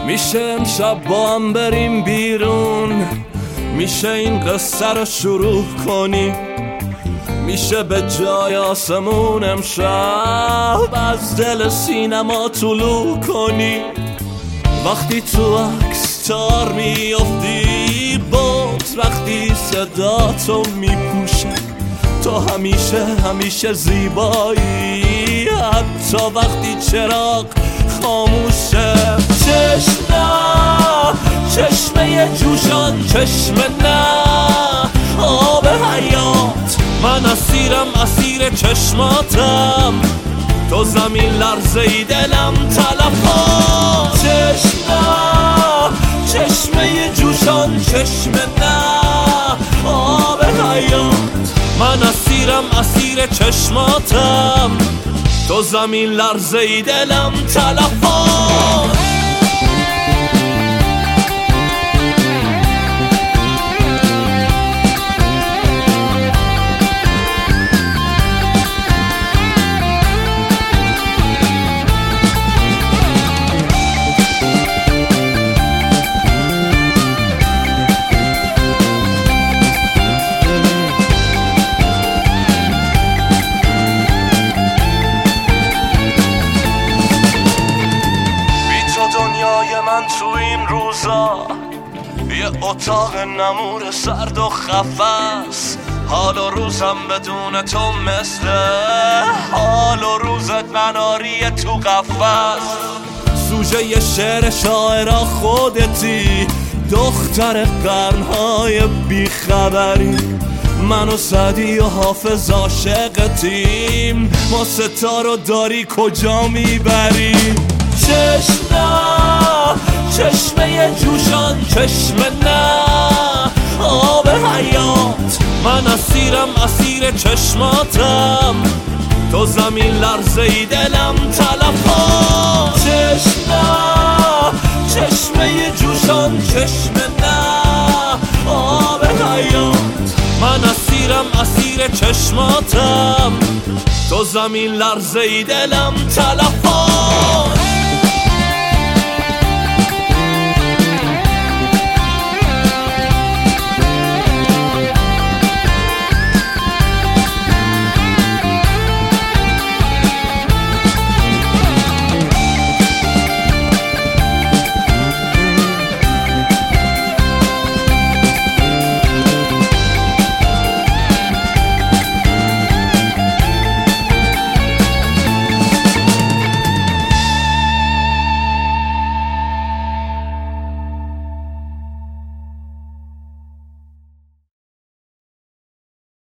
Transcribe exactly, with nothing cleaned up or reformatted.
میشه امشب با هم بریم بیرون، میشه این قصه رو شروع کنیم، میشه به جای آسمون امشب از دل سینما طلوع کنی. وقتی تو عکس تار میافتی بود، وقتی صدا تو میپوشه، تو همیشه همیشه زیبایی، حتی وقتی چراغ خاموشه. چشم چشمه جوشان، چشم نه آب حیات، من اسیرم اسیر چشماتم، تو زمین لرزه ای دلم تلفات. چشم چشمه جوشان، چشم نه آب حیات، من اسیرم اسیر چشماتم، تو زمین لرزه ای دلم تلفات. من تو این روزا یه اتاق نمور سرد و خفس، حال و روزم بدون تو مثل حال و روزت مناری تو قفس. سوژه یه شعر شاعرا خودتی، دختر قرنهای بیخبری، من و سعدی و حافظ عاشقتیم، ما ستارو داری کجا میبری؟ چشم چشمه جوشان، چشم نه آب حیات، من اسیرم اسیر چشماتم، تو زمین لرزه ای دلم تلفات. چشم چشمه جوشان، چشم نه آب حیات، من اسیرم اسیر چشماتم، تو زمین لرزه ای دلم تلفات.